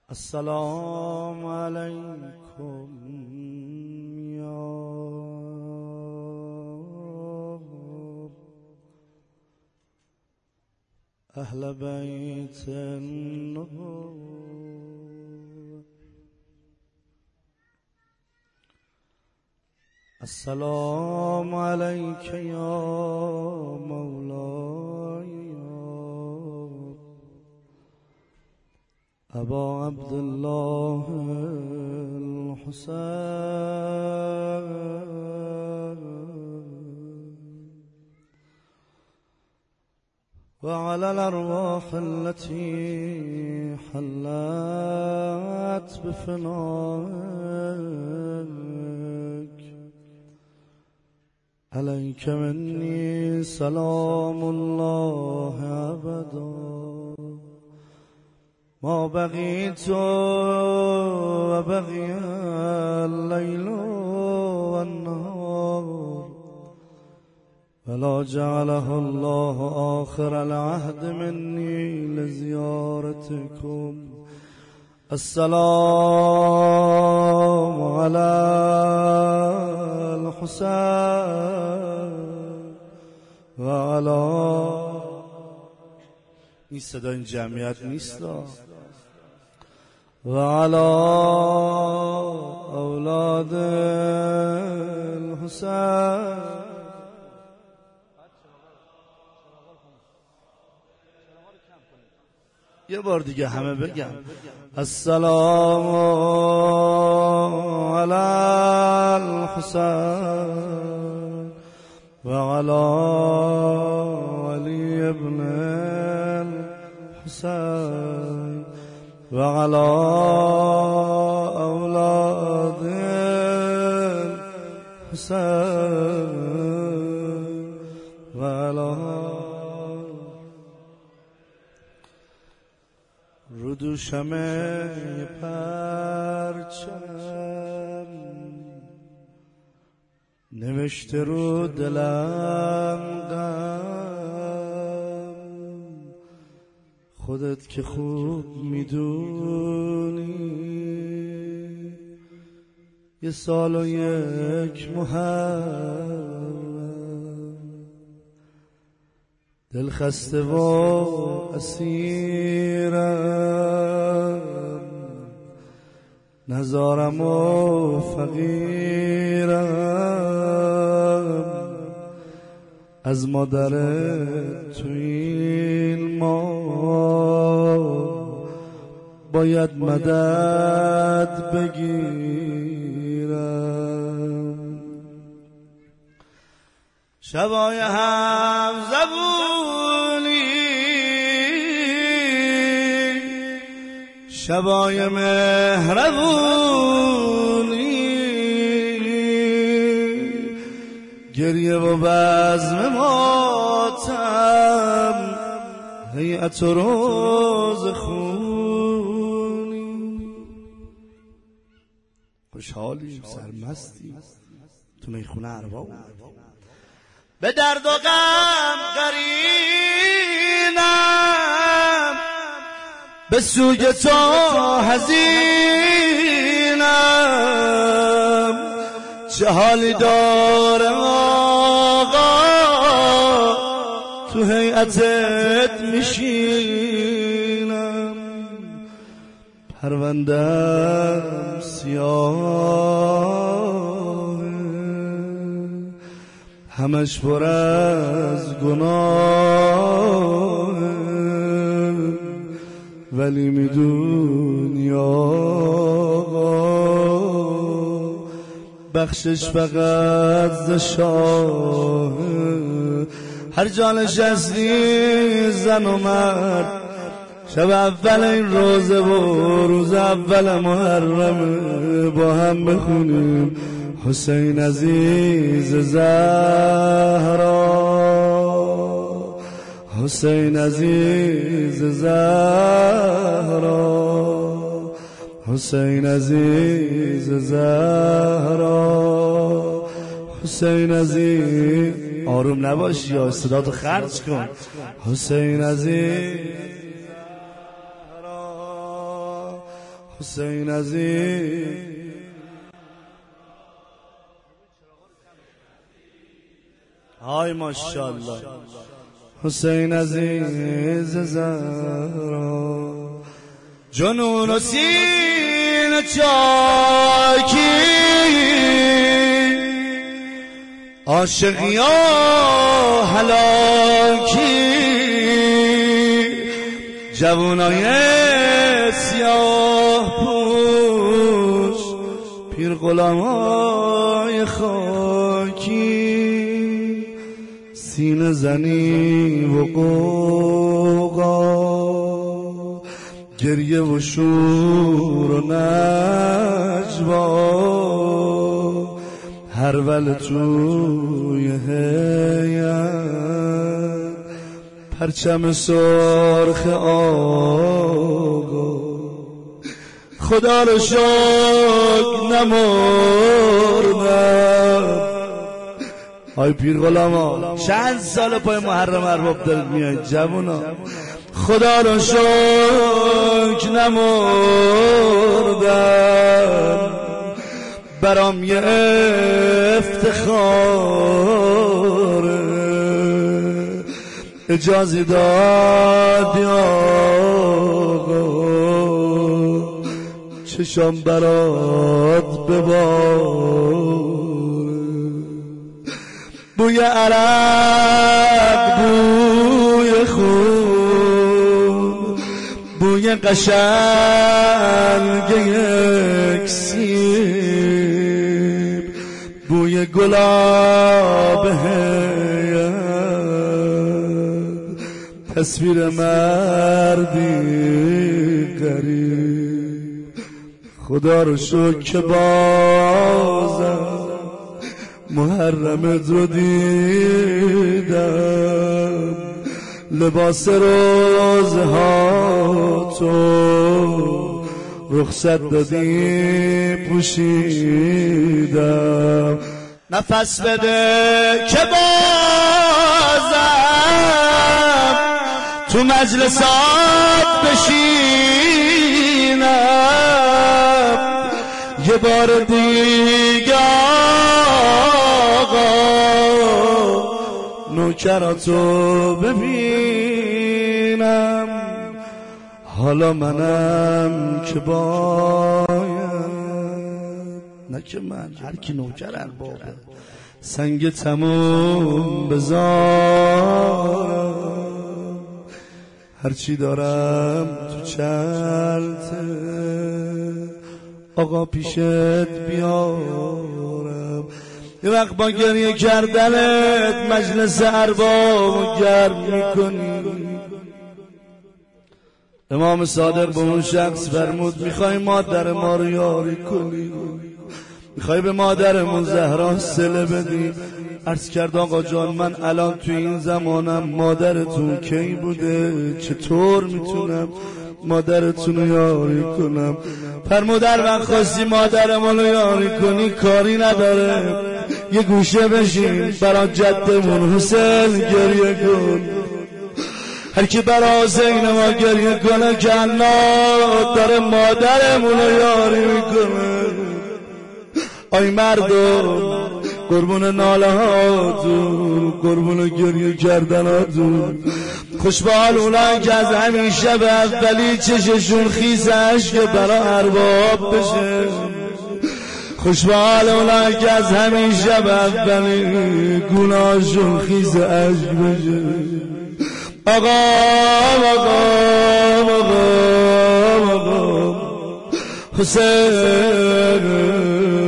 السلام علیکم یا اهل بیت النور. السلام علیک یا مولای ابا عبدالله الحسین وعلى الأرواح التي حلت بفنائك عليك مني سلام الله أبدا ما بقيت وبقي الليل والنهار ولا جعله الله آخر العهد مني لزيارتكم. السلام على الحسين وعلى این صدا این جمعیت نیست و علی اولاد الحسین. یه بار دیگه همه بگم السلام علی الحسین و علی علی ابن الحسین و علی اولاد الحسین و علی ردوشم پرچم نوشته رو دلم غم خودت که خوب میدونی یه سال و یک محرم دل خسته و اسیرم نزارم و فقیرم از مادر تو این ما باید مدد بگیرم. شبای هم زبونی شبای مهربونی گریه و بزم ماتم هیئت و روز خونی. خوشحالی سرمستی تو میخونه ارباب به درد و غم قرینم به سوی تو حزینم چه حالی داره آقا تو هیئتت میشینم پروندم سیاه همش پر از گناه ولی میدونی آقا بخشش فقط ز شاه. هر جا نشستی زن و مرد شب اول این روزه و روز اول محرم با هم بخونیم حسین عزیز زهرا حسین عزیز زهرا حسین عزیز زهرا حسین عزیز. آروم نباشی یا صداتو خرج کن. حسین عزیز حسین عزیز های ماشاءالله حسین عزیز زهرا جنون و سینه چاکی عاشق یا هلاکی جوانای سیاه پوش پیر غلامای خاکی سینه زنی و قوقا گریه و شور و نجوا هر ول توی هیئت پرچم سرخ آقا خدا رو شکر نمردم. های پیر غلاما چند سال پای محرم ارباب دارید میایید جوونا، خدا رو شکر نمردم. برام یه افتخاره اجازه دادی آقا چشام برات بباره. بوی عرق، بوی خون، بوی قشنگ یک سیب، بوی گلاب هیئت، تصویر مردی غریب. خدا رو شکر که بازم محرمت رو دیدم، لباس روزه ها تو رخصت دادی پوشیدم. نفس بده که بازم تو مجلسات بشینم یه بار دیگه آقا نوکراتو ببینم. حالا منم که باید نه که من هر کی نوکر اربابه سنگ تموم بذارم، هرچی دارم تو چلته آقا پیشت بیارم. یه وقت با گریه کردنت مجلس ارباب گرم میکنی. امام صادق به اون شخص فرمود میخوای مادر ما رو یاری کنی، میخوای به مادرمون زهرا صله بدی؟ عرض کرد آقا جان من الان تو این زمانم مادرتون کی بوده، چطور میتونم مادرتون رو یاری کنم؟ فرمود هر وقت خواستی مادرمون رو یاری کنی کاری نداره، یه گوشه بشین برای جدمون حسین گریه کن. هر کی برای حسین ما گریه کنه که الله داره مادرمون رو یاری میکنه. آی مردم قربون ناله هاتون، قربون گریه کردن هاتون، خوشبال اونایی که از همین شب اولی چششون خیز عشق برای ارباب بشه. خوشبال اونایی که از همین شب اولی گناهشون خیز عشق بشه. آقا آقا آقا حسین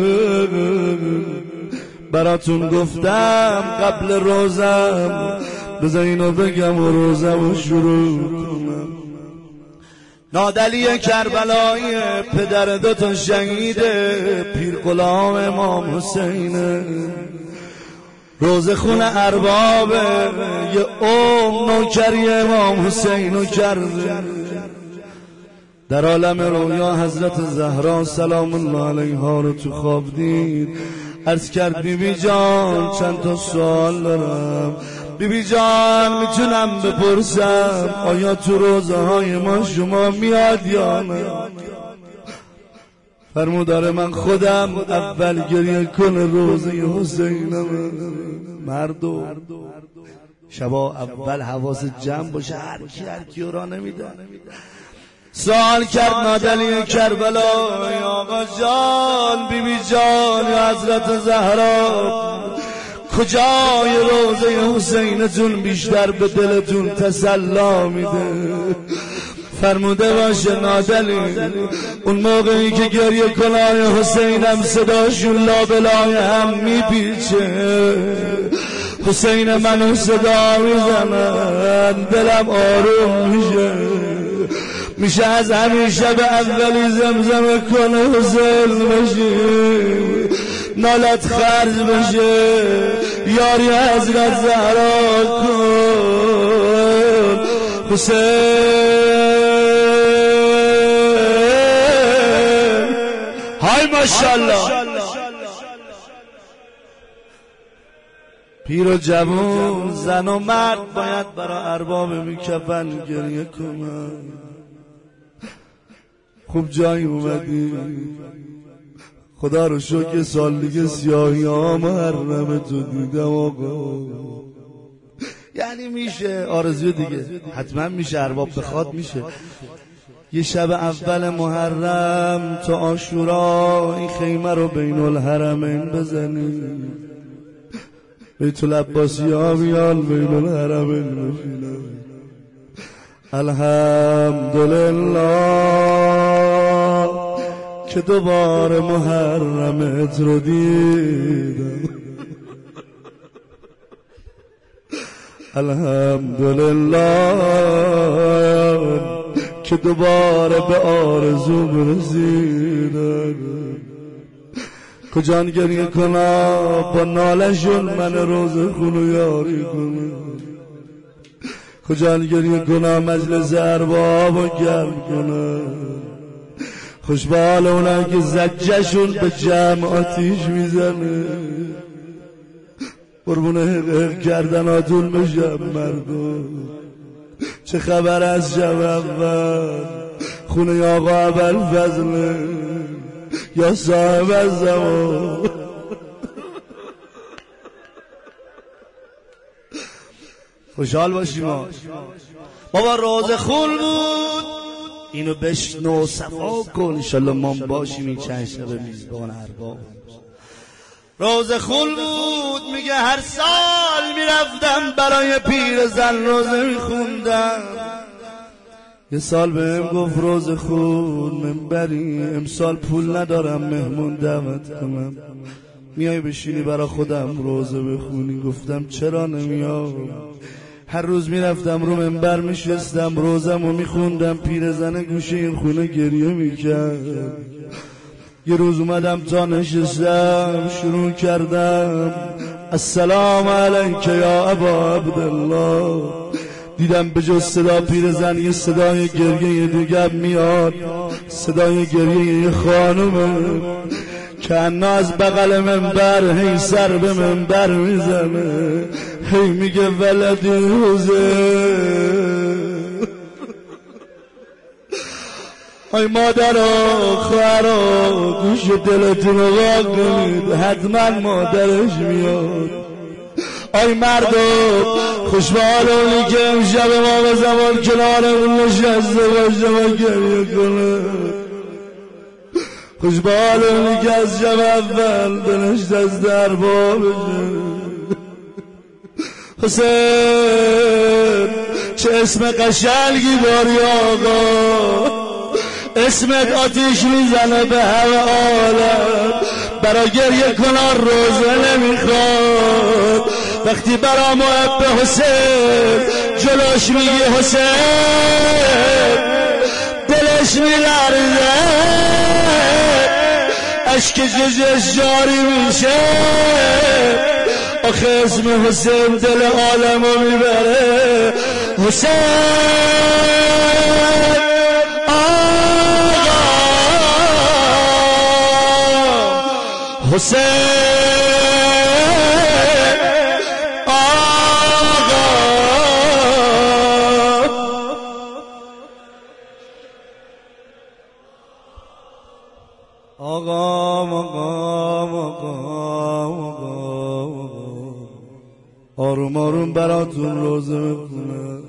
براتون گفتم قبل روزم، بذار اینو بگم و روزم رو شروع کنم. نادلی کربلایی پدر دوتا شهید پیر غلام امام حسینه، روز خون اربابه یه نوکری امام حسینو کرده. در عالم رویا حضرت زهرا سلام الله علیها رو تو خواب دید. عرض کرد بیبی جان چند تا سوال دارم. بیبی جان میتونم بپرسم آیا تو روزه های ما شما میاد یا نه؟ فرمودار من خودم اول گریه کنه روزه حسینم. مردو شبا اول حواس جمع باشه، هر کی را نمیده. سوال کرد نادلی کربلا، آقا جان، بی بی جان، یا حضرت زهرا، کجای روزه حسینتون بیشتر به دلتون تسلا میده؟ فرموده باشه نادلی، اون موقعی که گریه کنای حسینم صداشون لابلای هم میپیچه، حسین منو صدا میزنن، دلم آروم میشه از همین شب اولی زمزمه کنه حسین بشی، نالت خرج بشه، یاری حضرت زهرا کن حسین. های ماشاءالله. پیر و جوان، زن و مرد باید برای ارباب میکفن گریه کنن. خوب جایی اومدی، خدا رو شکر سال دیگه سیاهی ها محرم تو دیدم آقا. یعنی میشه آرزوی دیگه، حتما میشه، ارباب بخواد میشه. یه شب اول محرم تا عاشورا این خیمه رو بین الحرمین بزنی، بیت العباسی ها بیان بین الحرمین بشینن. الحمدلله که دوباره محرمت رو دیدم، الحمدلله که دوباره به آرزوم رسیدم. کجان گریه کنا با نالشون من روز خونو یاری کنم، کجان گریه کنا مجلس ارباب و گرم کنم، خوشبال اونایی که زجشون به جمع آتیش میزنه، قربونه حق کردناتون بشم مردم. چه خبر از شب اول؟ خونه آقا اول فضله یا صاحب از زمان؟ خوشحال باشیم. بابا روز خون بود، اینو بشنو صفا کن، انشالله ما باشیم این چند شب میزبان ارباب. روز خون بود، میگه هر سال میرفتم برای پیر زن روزه میخوندم. یه سال بهم گفت روز خون منبری، امسال پول ندارم مهمون دعوت کنم، میای بشینی برا خودم روزه بخونی؟ گفتم چرا نمیام. هر روز میرفتم رو منبر میشستم روزم و میخوندم، پیرزن گوشه این خونه گریه میکرد. یه روز اومدم تا نشستم شروع کردم السلام علیک یا ابا عبدالله. دیدم به جز صدا پیرزن یه صدای گریه دیگه میاد، صدای گریه یه خانومه که انا از بغل منبر هی سر به منبر میزنه، هی میگه ولدی حسین. ای مادرها خواهرها گوش دلتون رو واق کنید، حتما مادرش میاد. ای مردم خوشبال اونی که امشب ما به زمان کنار اون نشسته باشه و گریه کنه، خوشبال اونی که از شب اول دلش دست ارباب بشه. حسین چه اسم قشنگی داری آقا، اسمت آتیش میزنه به همه عالم. برا گریه کنار روزه نمیخواد، وقتی برا محب حسین جلوش میگی حسین دلش میلرزه، اشک جزش جاری میشه. آخه اسم حسین دل عالمو میبره. حسین حسین آقا. آروم آروم براتون روزه میخونه.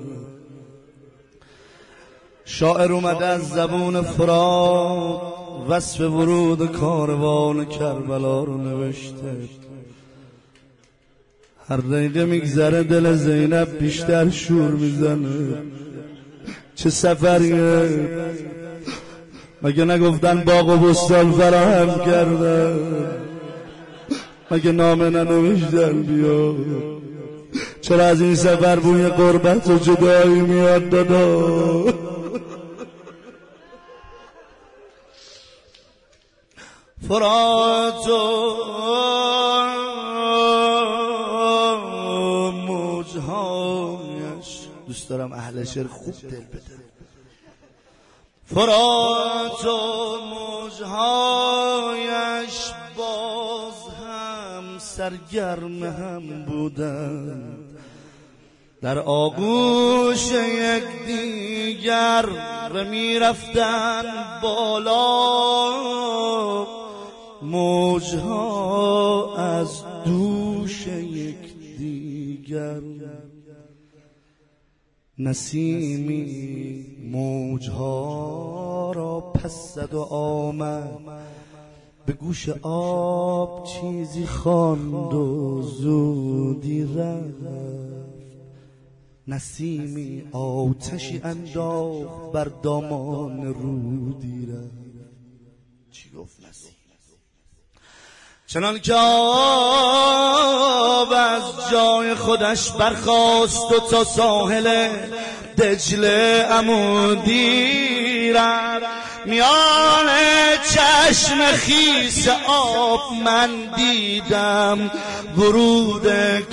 شاعر اومده از زبون فرات وصف ورود کاروان کربلا رو نوشته. هر دقیقه میگذره دل زینب بیشتر شور میزنه. چه سفریه، مگه نگفتن باغ و بستان فراهم کردن؟ مگه نامه ننوشتن بیا؟ چرا از این سفر بوی غربت و جدایی میاد دادا؟ فرات و موجهایش، دوست دارم اهل شعر خوب دل بده. فرات و موجهایش باز هم سرگرم هم بودن، در آغوش یکدیگر میرفتن بالا. موجها از دوش یکدیگر، نسیمی موجها را پس زد و آمد، به گوش آب چیزی خواند و زودی رفت. نسیمی آتشی انداخت بر دامان رودی رفت. چی گفت نسیم؟ چنان که آب از جای خودش برخاست و تا ساحل دجله عمودی رفت. میان چشم خیس آب من دیدم ورود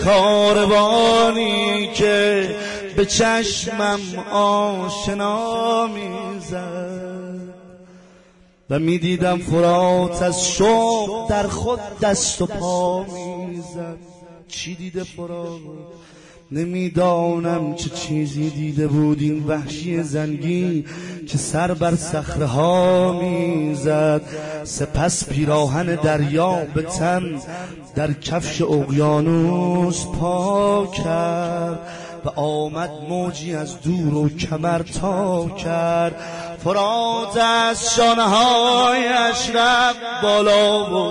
کاروانی که به چشمم آشنا میزد و میدیدم فرات از شوق در خود دست و پا میزد. چی دیده فرات؟ نمیدانم چه چیزی دیده بود این وحشی زنگی که سر بر صخره ها میزد. سپس پیراهن دریا به تن در کفش اقیانوس پا کرد و آمد موجی از دور و کمر تا کرد. فرات از شانه‌هایش رفت بالا و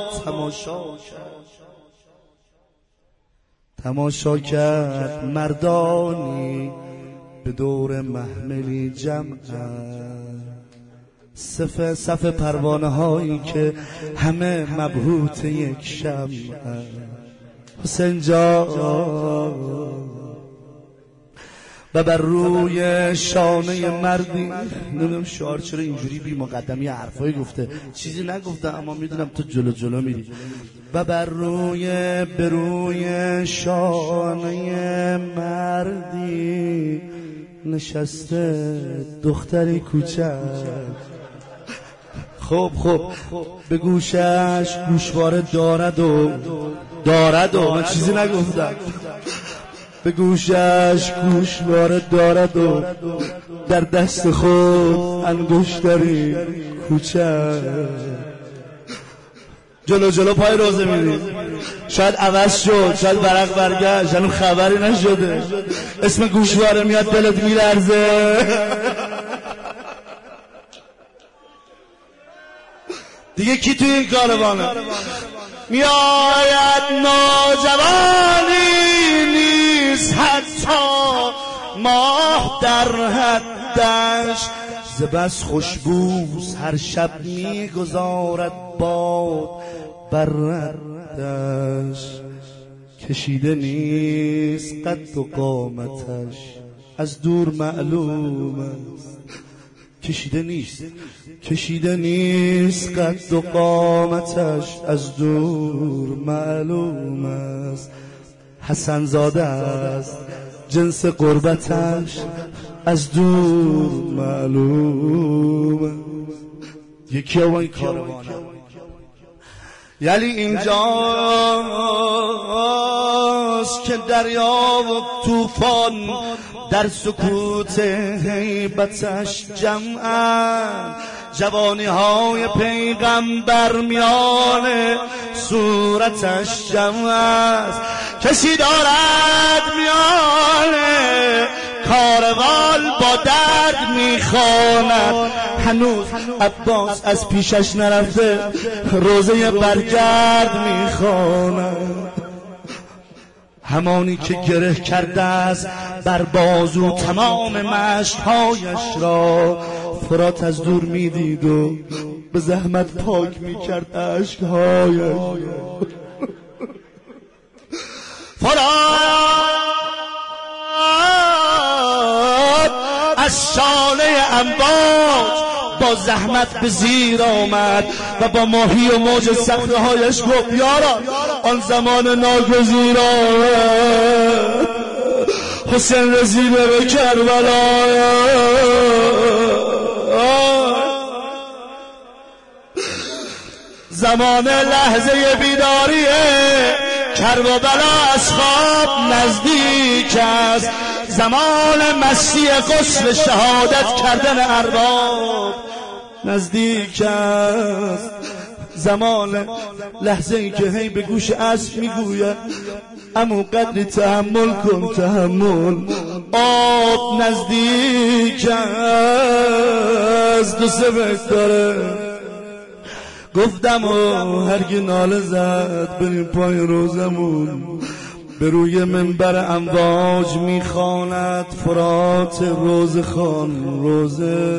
تماشا کرد مردانی به دور محملی جمع، صف پروانه هایی که همه مبهوت یک شمع. حسین جان و بر روی شانه مردی، نمیدونم شعار چرا اینجوری بی مقدمی حرفایی گفته، چیزی نگفته اما میدونم تو جلو میری. و بر روی شانه مردی نشسته دختری کوچک. خب به گوشش گوشواره دارد و من چیزی نگفتم. به گوشش گوشواره دارد و در دست خود انگشتری کوچک. جلو پای روزه میری. شاید عوض شد، شاید ورق برگشت، هنوز خبری نشده. اسم گوشواره میاد دلت میلرزه. دیگه کی توی این کاروانه؟ میآید نوجوانی نیست حتی ماه در حدش، ز بس خوشبوس هر شب میگذارد باد بر ردش. کشیده نیست قد و قامتش از دور معلوم است. کشیده نیست قد و قامتش از دور معلوم است. حسن زاده است جنس قربتش از دور معلوم است. یکی او این کاروانه، یعنی اینجاست که دریا و طوفان در سکوت هیبتش جوانی های پیغمبر میان صورتش جمع است. کسی دارد میان کاروان با درد میخواند، هنوز عباس از پیشش نرفته روزه برگرد میخواند. همانی که گره کرده است بر بازو تمام مشک‌هایش را، فرات از دور میدید و به زحمت پاک میکرد اشک‌هایش. فرات از شانه امواج با زحمت به زیر آمد و با ماهی و موج صخره‌هایش گفت یارا آن زمان ناگزیر آمد، حسین رسیده به کربلا. زمان لحظه بیداریه، کربلا از خواب نزدیک است. زمان مستی غسل شهادت کردن ارباب نزدیک است. زمان لحظه ای که هی به گوش اسب میگوید امو قدری تحمل کن تحمل، آب نزدیک است. 2 بیت داره. گفتم و هرگی ناله زد بریم پای روزمون، به روی منبر امواج میخواند فرات روز خان روزه.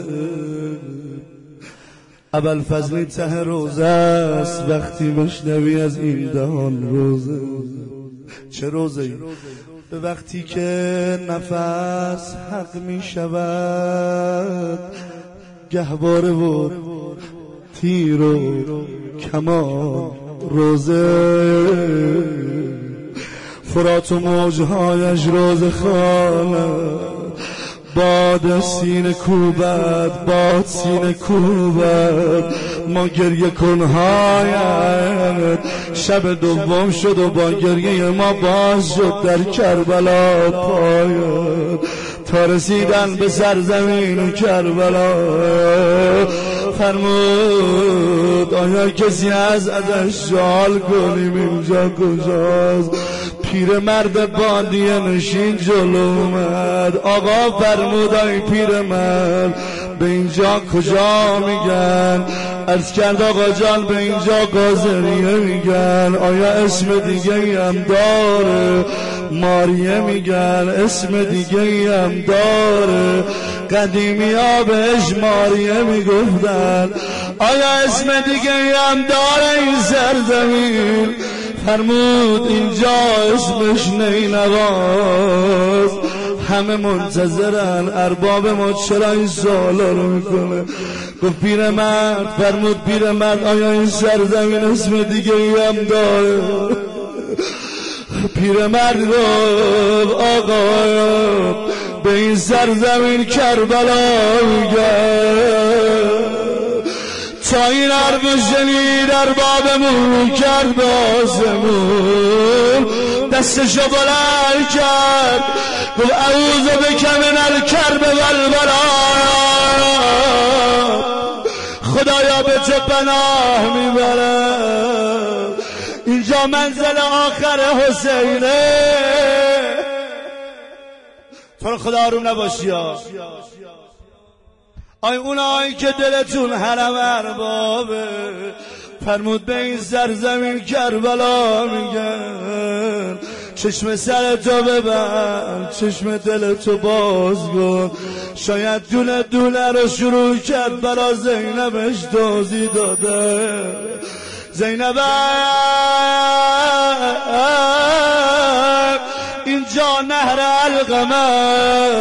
ابوالفضل ته روزه است وقتی بشنوی از این دهان روزه. چه روزه‌ای؟ به وقتی که نفس حق میشود، گهواره و تیر و کمان روزه. فرات و موجهایش روز خانه، باد سینه کوبد باد سینه کوبد، ما گریه کنهایت. شب دوم شد و با گریه ما باز شد در کربلا پایت، تا رسیدن به سرزمین کربلا. فرمود آیا کسی ازش سوال کنیم اینجا کجاست؟ پیرمرد بادیه نشین جلو اومد. آقا فرمود ای پیرمرد به اینجا کجا میگن؟ عرض کرد آقا جان به اینجا قاضریه میگن. آیا اسم دیگه هم داره؟ ماریه میگن. اسم دیگه هم داره؟ قدیمی ها بهش ماریه میگفتن. آیا اسم دیگه هم داره این سرزمین؟ فرمود اینجا اسمش نینواست. همه منتظرن ارباب ما چرا این سوالا رو میکنه. گفت پیرمرد، فرمود پیرمرد آیا این سرزمین اسم دیگه هم داره؟ پیرمرد گفت آقا به این سرزمین کربلا میگن. تا این حرف شنید اربابمون کرد به آسمون، دستشو بلند کرد گفت اعوذ بک من الکرب والبلا. خدایا به تو پناه میبرم، اینجا منزل آخر حسینه. تو رو خدا آروم نباشی ها. آی اونایی که دلتون حرم اربابه، فرمود به این سرزمین کربلا میگن. چشم سر تو ببند، چشم دل تو باز کن. شاید دونه دونه رو شروع کرد برا زینبش توضیح داده. زینب اینجا نهر علقمه.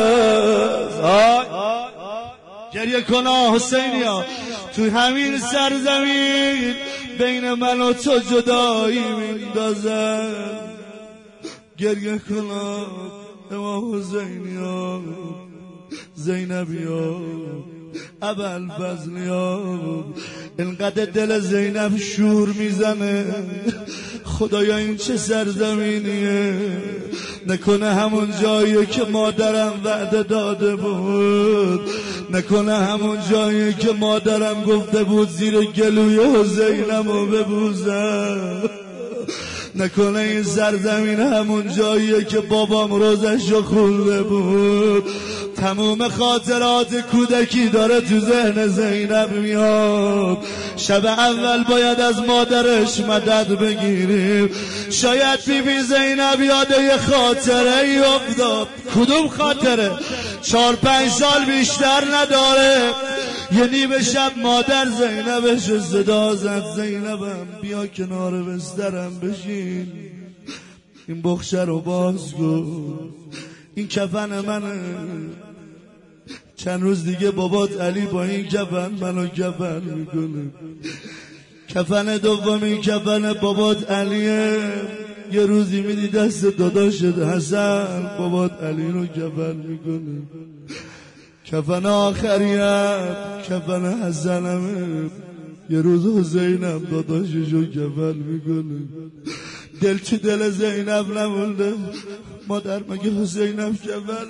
گریه کنا حسینیا، تو همین سرزمین بین من و تو جدایی میندازن. گریه کنا امام حسینیا، زینبیا، ابوالفضلیا. اینقدر دل زینب شور میزنه خدایا این چه سرزمینیه؟ نکنه همون جاییه که مادرم وعده داده بود نکنه همون جایی که مادرم گفته بود زیر گلوی حسینمو ببوزم، نکنه این سرزمین همون جاییه که بابام روزشو خونده بود. تموم خاطرات کودکی داره تو ذهن زینب میاد. شب اول باید از مادرش مدد بگیریم. شاید بیبی زینب یاد یه خاطره ای افتاد. کدوم خاطره؟ 4-5 سال بیشتر نداره. یه نیمه شب مادر زینبش صدا زد، زینبم بیا کنار بسترم بشین، این بخشه رو باز کن، این کفن منه، چند روز دیگه بابات علی با این کفن منو کفن میکنه. کفن دومی کفن بابات علیه. یه روزی میدی دست داداشت حسن بابات علی رو کفن میکنه. کفن آخریت کفن حسنمه. یه روز حسینم داداششو کفن میکنه. دل تو دل زینب نمونده. مادر مگه حسینم کفن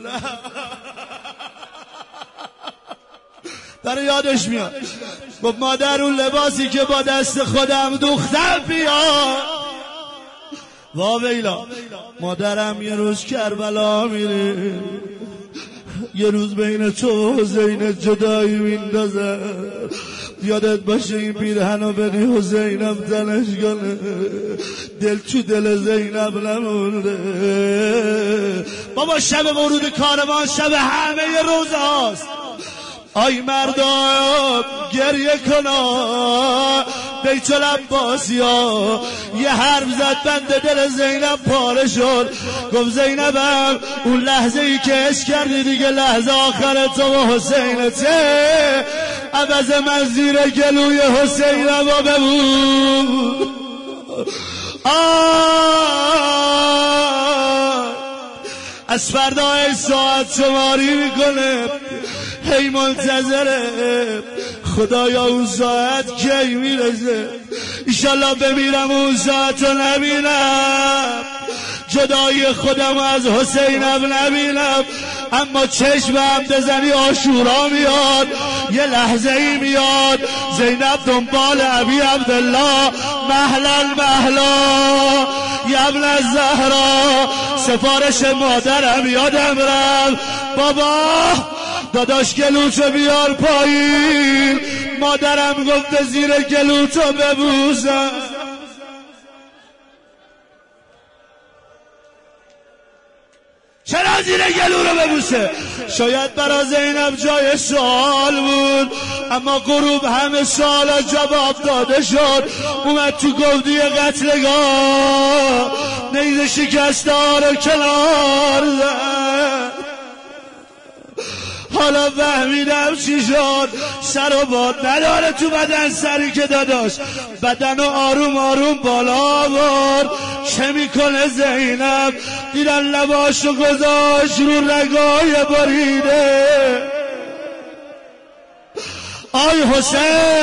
داره یادش میاد. گفت مادر اون لباسی که با دست خودم دوختم بیار. واویلا مادرم یه روز کربلا میره، یه روز بین تو و حسین جدایی میندازه. یادت باشه این پیرهنو بدی حسینم تنش کنه. دل تو دل زینب نمونده. بابا شب ورود کاروان شب همه روزاست. آی مردم گریه کنا بیت العباسی ها. یه حرف زد بند دل زینب پاره شد. گفت زینبم اون لحظه ای که عشق کردی دیگه لحظه آخر تو و حسینته. عوض من زیر گلوی حسینم و ببود. از فردا ساعت شماری میکنه. هی منتظره خدایا اون ساعت کی میرسه. ایشالله بمیرم اون ساعت رو نبینم، جدای خودم از حسینم نبینم. اما چشمم بزنی آشورا میاد. یه لحظه ای میاد زینب دنبال ابی عبدالله مهلا مهلا ابن الزهرا. سفارش مادرم یادم رفت. بابا داداش گلوتو بیار پایین. مادرم گفته زیر گلوتو ببوزم. چرا زیر گلو رو ببوسه؟ شاید برا زینب جای سوال بود، اما غروب همه سوالا جواب داده شد. اومد تو گودی قتلگاه نیزه شکسته ها رو کنار زد. حالا فهمیدم چی شد. سر و باد نداره تو بدن سری که داداش بدن و آروم آروم بالا آورد. چه میکنه زینب؟ دیدن لباشو گذاشت رو رگای بریده. آی حسین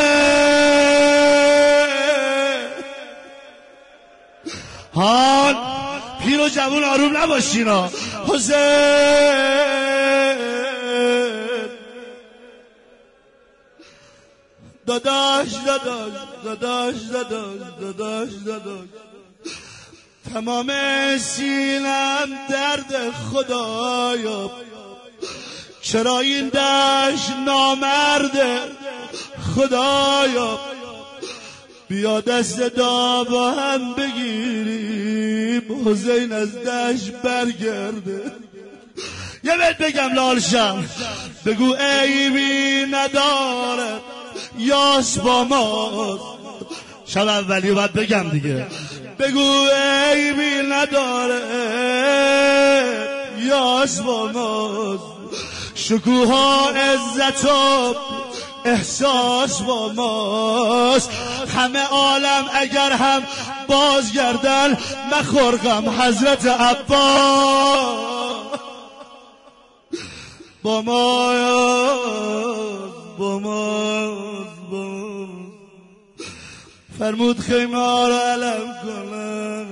هان پیر و جوون آروم نباشینا. حسین داداش داداش داداش داداش داداش داداش. تمام سینم درد خدایا. چرا این دشت نامرده خدایا. بیا دست دا با هم بگیریم حسین از دشت برگرده. یه بهت بگم لالشم بگو عیبی نداره یاس با ما. شب اولی باید بگم دیگه. بگو عیبی نداره یاس با ما. شکوها عزت و احساس با ماست. همه عالم اگر هم بازگردن مخورقم حضرت عباس با ماست با ماست با ماست. فرمود خیمه ها رو علم کنن،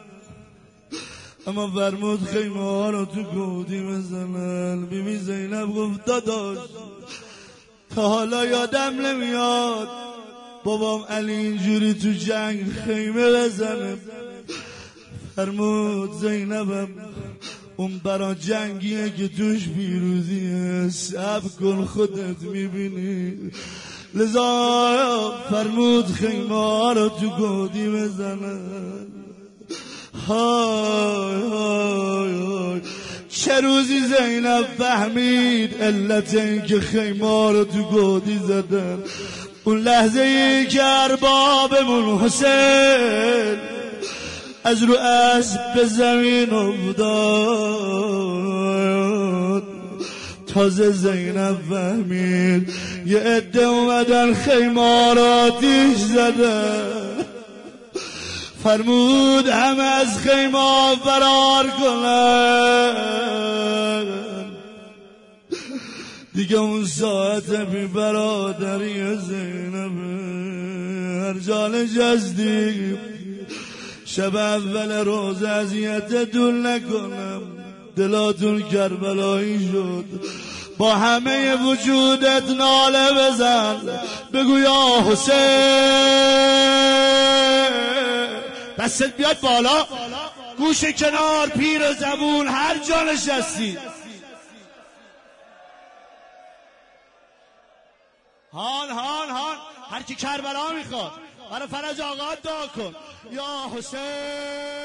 اما فرمود خیمه ها رو تو گودی بزنن. بیبی زینب گفت داداش تا حالا یادم نمیاد بابام علی اینجوری تو جنگ خیمه بزنه. فرمود زینبم اون برا جنگیه که توش پیروزیه، صبر کن خودت میبینی. لذا فرمود خیمه ها رو تو گودی بزنه. های های های چه روزی زینب فهمید علت این که خیمه ها رو تو گودی زدن. اون لحظه ای که اربابمون حسین از رو اسب به زمین افتاد، تازه زینب فهمید یه عده اومدن خیمه را آتیش زدن. فرمود همه از خیمه فرار کنن. دیگه اون ساعت بی برادری زینب هر جان جزدی شب اول روز اذیت دل نکنم، دلاتون کربلایی شد. با همه وجودت ناله بزن، بگو یا حسین. دستت بیاد بالا، گوش کنار، پیر و زبون، هر جا نشستی. هان هان هان، هر کی کربلا میخواد برای فرج آقا دعا کن. یا حسین